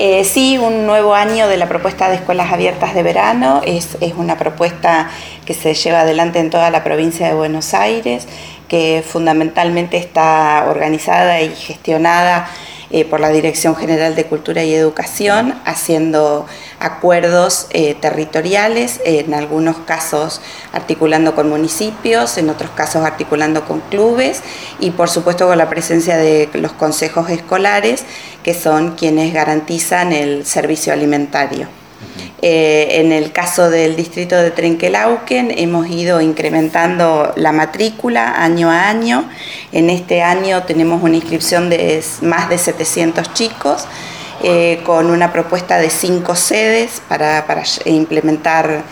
Sí, un nuevo año de la propuesta de escuelas abiertas de verano. Es una propuesta que se lleva adelante en toda la provincia de Buenos Aires, que fundamentalmente está organizada y gestionada por la Dirección General de Cultura y Educación, haciendo acuerdos territoriales, en algunos casos articulando con municipios, en otros casos articulando con clubes y por supuesto con la presencia de los consejos escolares, que son quienes garantizan el servicio alimentario. En el caso del distrito de Trenquelauquen hemos ido incrementando la matrícula año a año. En este año tenemos una inscripción de más de 700 chicos, con una propuesta de 5 sedes para implementar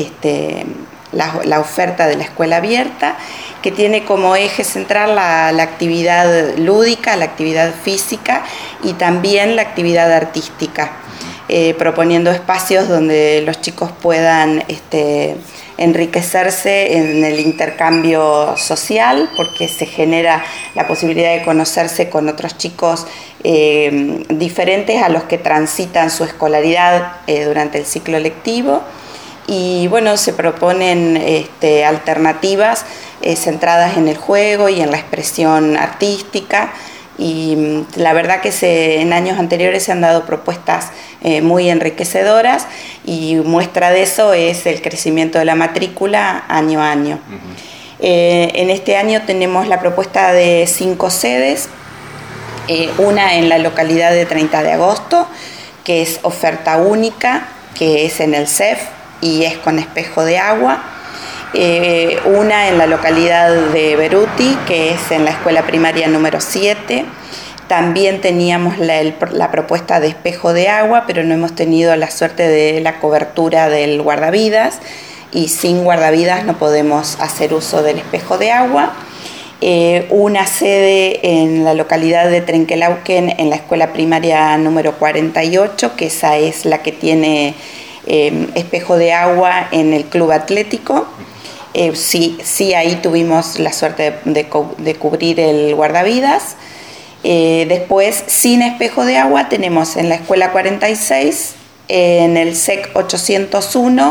la oferta de la escuela abierta, que tiene como eje central la actividad lúdica, la actividad física y también la actividad artística. Proponiendo espacios donde los chicos puedan enriquecerse en el intercambio social, porque se genera la posibilidad de conocerse con otros chicos diferentes a los que transitan su escolaridad durante el ciclo lectivo. Y bueno, se proponen alternativas centradas en el juego y en la expresión artística. Y la verdad que en años anteriores se han dado propuestas muy enriquecedoras y muestra de eso es el crecimiento de la matrícula año a año. En este año tenemos la propuesta de 5 sedes, una en la localidad de 30 de agosto, que es oferta única, que es en el CEF y es con espejo de agua. Una en la localidad de Beruti, que es en la escuela primaria número 7. También teníamos la propuesta de espejo de agua, pero no hemos tenido la suerte de la cobertura del guardavidas, y sin guardavidas no podemos hacer uso del espejo de agua. Una sede en la localidad de Trenquelauquen, en la escuela primaria número 48, que esa es la que tiene espejo de agua en el club atlético. Sí, ahí tuvimos la suerte de cubrir el guardavidas. Después, sin espejo de agua, tenemos en la escuela 46, en el SEC 801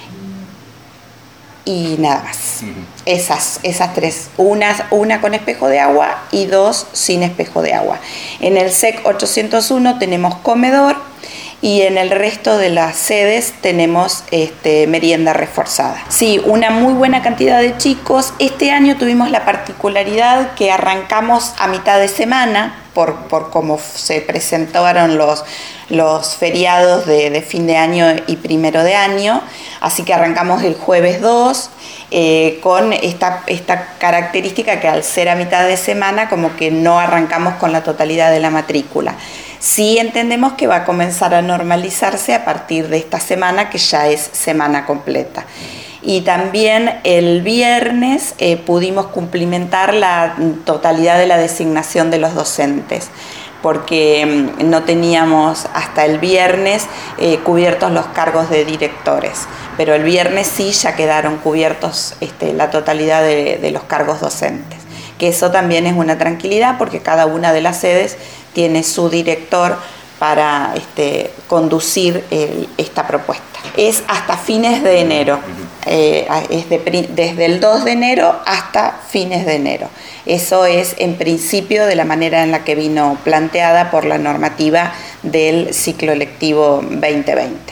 y nada más. Esas 3, una con espejo de agua y 2 sin espejo de agua. En el SEC 801 tenemos comedor y en el resto de las sedes tenemos merienda reforzada. Sí, una muy buena cantidad de chicos. Este año tuvimos la particularidad que arrancamos a mitad de semana por cómo se presentaron los feriados de fin de año y primero de año, así que arrancamos el jueves 2 con esta característica que al ser a mitad de semana como que no arrancamos con la totalidad de la matrícula. Sí entendemos que va a comenzar a normalizarse a partir de esta semana, que ya es semana completa. Y también el viernes pudimos cumplimentar la totalidad de la designación de los docentes, porque no teníamos hasta el viernes cubiertos los cargos de directores, pero el viernes sí ya quedaron cubiertos la totalidad de los cargos docentes, que eso también es una tranquilidad porque cada una de las sedes tiene su director para conducir esta propuesta. Es hasta fines de enero, es desde el 2 de enero hasta fines de enero. Eso es en principio de la manera en la que vino planteada por la normativa del ciclo lectivo 2020.